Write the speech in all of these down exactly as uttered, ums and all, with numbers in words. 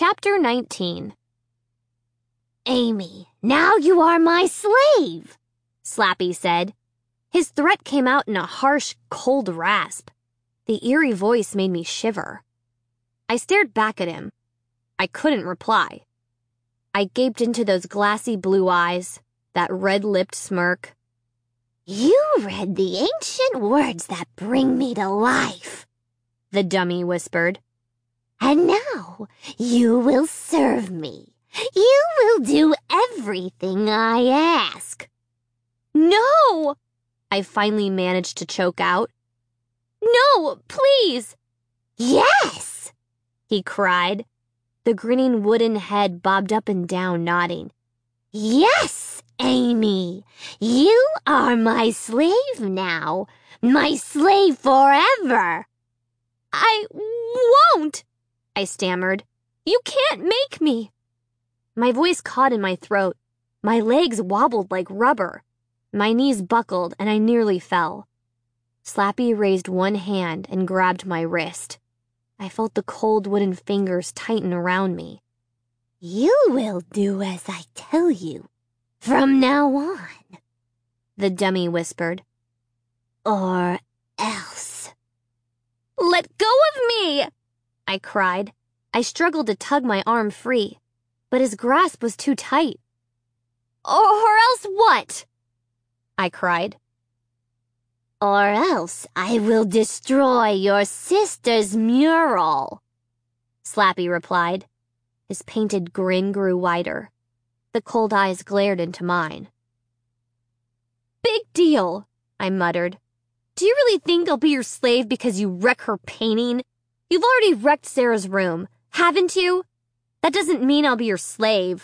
Chapter nineteen. "Amy, now you are my slave," Slappy said. His threat came out in a harsh, cold rasp. The eerie voice made me shiver. I stared back at him. I couldn't reply. I gaped into those glassy blue eyes, that red-lipped smirk. "You read the ancient words that bring me to life," the dummy whispered. "And now you will serve me. You will do everything I ask." "No!" I finally managed to choke out. "No, please!" "Yes!" he cried. The grinning wooden head bobbed up and down, nodding. "Yes, Amy, you are my slave now, my slave forever." "I won't," I stammered. "You can't make me." My voice caught in my throat. My legs wobbled like rubber. My knees buckled and I nearly fell. Slappy raised one hand and grabbed my wrist. I felt the cold wooden fingers tighten around me. "You will do as I tell you from now on," the dummy whispered. "Or else." "Let go of me!" I cried. I struggled to tug my arm free, but his grasp was too tight. "Or else what?" I cried. "Or else I will destroy your sister's mural," Slappy replied. His painted grin grew wider. The cold eyes glared into mine. "Big deal," I muttered. "Do you really think I'll be your slave because you wreck her painting? You've already wrecked Sarah's room, haven't you? That doesn't mean I'll be your slave."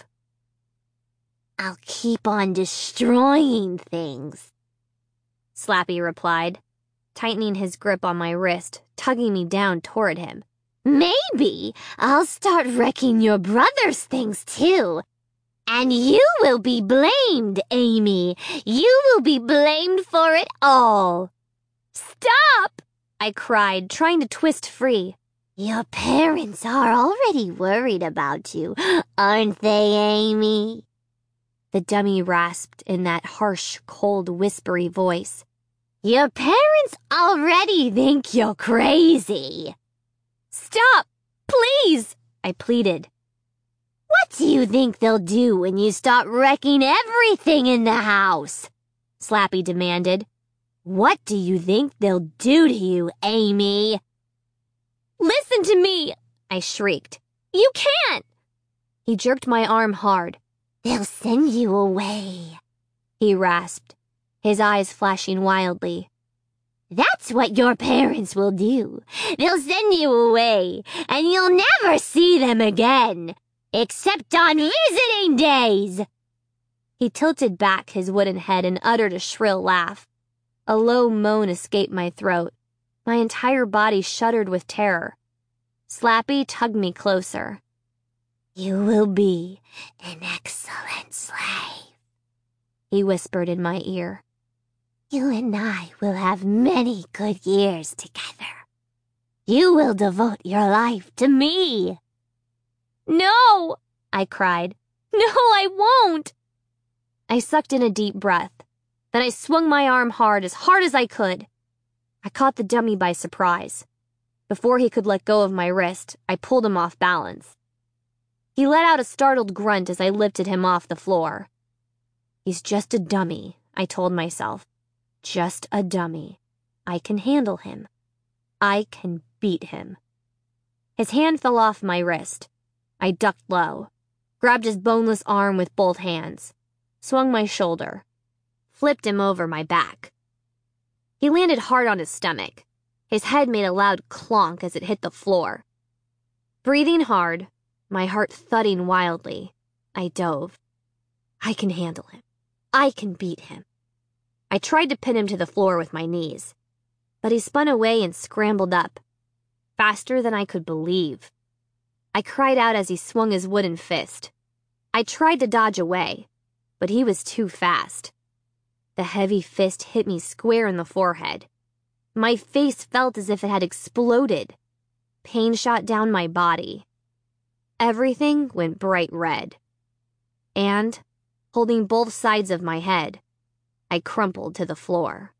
"I'll keep on destroying things," Slappy replied, tightening his grip on my wrist, tugging me down toward him. "Maybe I'll start wrecking your brother's things too. And you will be blamed, Amy. You will be blamed for it all." "Stop!" I cried, trying to twist free. "Your parents are already worried about you, aren't they, Amy?" The dummy rasped in that harsh, cold, whispery voice. "Your parents already think you're crazy." "Stop! Please!" I pleaded. "What do you think they'll do when you start wrecking everything in the house?" Slappy demanded. "What do you think they'll do to you, Amy?" "Listen to me!" I shrieked. "You can't!" He jerked my arm hard. "They'll send you away," he rasped, his eyes flashing wildly. "That's what your parents will do. They'll send you away, and you'll never see them again, except on visiting days." He tilted back his wooden head and uttered a shrill laugh. A low moan escaped my throat. My entire body shuddered with terror. Slappy tugged me closer. "You will be an excellent slave," he whispered in my ear. "You and I will have many good years together. You will devote your life to me." "No!" I cried. "No, I won't!" I sucked in a deep breath. Then I swung my arm hard, as hard as I could. I caught the dummy by surprise. Before he could let go of my wrist, I pulled him off balance. He let out a startled grunt as I lifted him off the floor. He's just a dummy, I told myself. Just a dummy. I can handle him. I can beat him. His hand fell off my wrist. I ducked low, grabbed his boneless arm with both hands, swung my shoulder, flipped him over my back. He landed hard on his stomach. His head made a loud clonk as it hit the floor. Breathing hard, my heart thudding wildly, I dove. I can handle him. I can beat him. I tried to pin him to the floor with my knees, but he spun away and scrambled up, faster than I could believe. I cried out as he swung his wooden fist. I tried to dodge away, but he was too fast. The heavy fist hit me square in the forehead. My face felt as if it had exploded. Pain shot down my body. everything went bright red. And, holding both sides of my head, I crumpled to the floor.